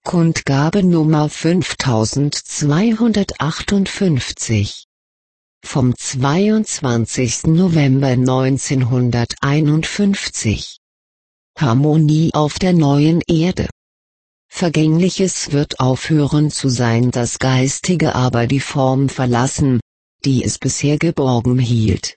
Kundgabe Nummer 5258 vom 22. November 1951. Harmonie auf der neuen Erde. Vergängliches wird aufhören zu sein, das Geistige aber die Form verlassen, die es bisher geborgen hielt.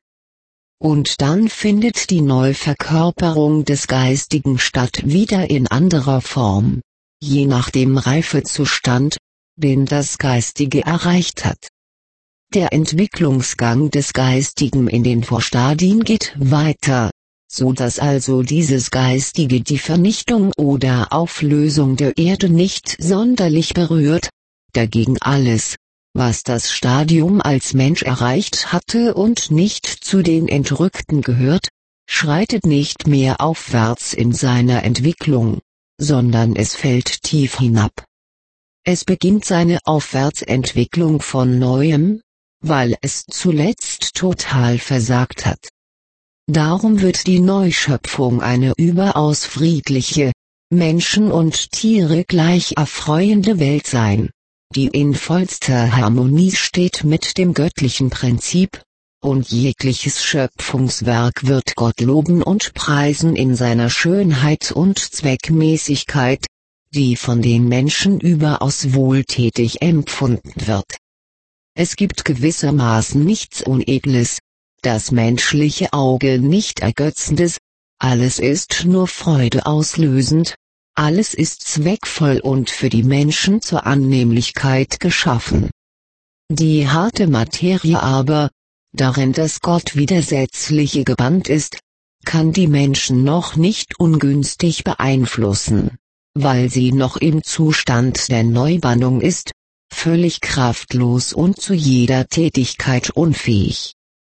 Und dann findet die Neuverkörperung des Geistigen statt, wieder in anderer Form, je nach dem Reifezustand, den das Geistige erreicht hat. Der Entwicklungsgang des Geistigen in den Vorstadien geht weiter, so dass also dieses Geistige die Vernichtung oder Auflösung der Erde nicht sonderlich berührt, dagegen alles, was das Stadium als Mensch erreicht hatte und nicht zu den Entrückten gehört, schreitet nicht mehr aufwärts in seiner Entwicklung, sondern es fällt tief hinab. Es beginnt seine Aufwärtsentwicklung von neuem, weil es zuletzt total versagt hat. Darum wird die Neuschöpfung eine überaus friedliche, Menschen und Tiere gleich erfreuende Welt sein, die in vollster Harmonie steht mit dem göttlichen Prinzip, und jegliches Schöpfungswerk wird Gott loben und preisen in seiner Schönheit und Zweckmäßigkeit, die von den Menschen überaus wohltätig empfunden wird. Es gibt gewissermaßen nichts Unedles, das menschliche Auge nicht ergötzendes, alles ist nur Freude auslösend, alles ist zweckvoll und für die Menschen zur Annehmlichkeit geschaffen. Die harte Materie aber, darin das Gottwidersetzliche gebannt ist, kann die Menschen noch nicht ungünstig beeinflussen, weil sie noch im Zustand der Neubannung ist, völlig kraftlos und zu jeder Tätigkeit unfähig.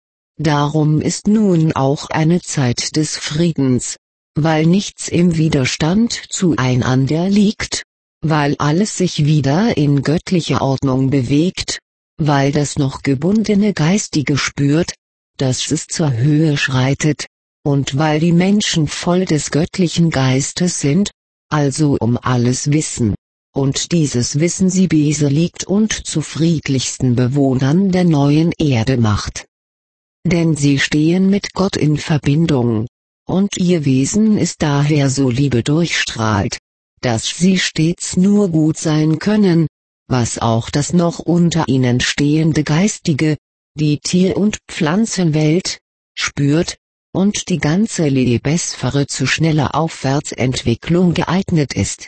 Darum ist nun auch eine Zeit des Friedens, weil nichts im Widerstand zueinander liegt, weil alles sich wieder in göttlicher Ordnung bewegt, weil das noch gebundene Geistige spürt, dass es zur Höhe schreitet, und weil die Menschen voll des göttlichen Geistes sind, also um alles wissen, und dieses Wissen sie beseliegt und zu friedlichsten Bewohnern der neuen Erde macht. Denn sie stehen mit Gott in Verbindung, und ihr Wesen ist daher so Liebe durchstrahlt, dass sie stets nur gut sein können, was auch das noch unter ihnen stehende Geistige, die Tier- und Pflanzenwelt, spürt, und die ganze Lebensphäre zu schneller Aufwärtsentwicklung geeignet ist.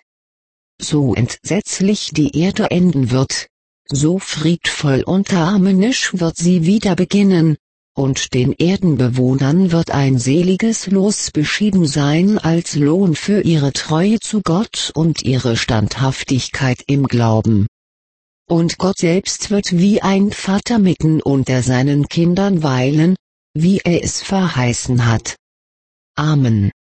So entsetzlich die Erde enden wird, so friedvoll und harmonisch wird sie wieder beginnen, und den Erdenbewohnern wird ein seliges Los beschieden sein als Lohn für ihre Treue zu Gott und ihre Standhaftigkeit im Glauben. Und Gott selbst wird wie ein Vater mitten unter seinen Kindern weilen, wie er es verheißen hat. Amen.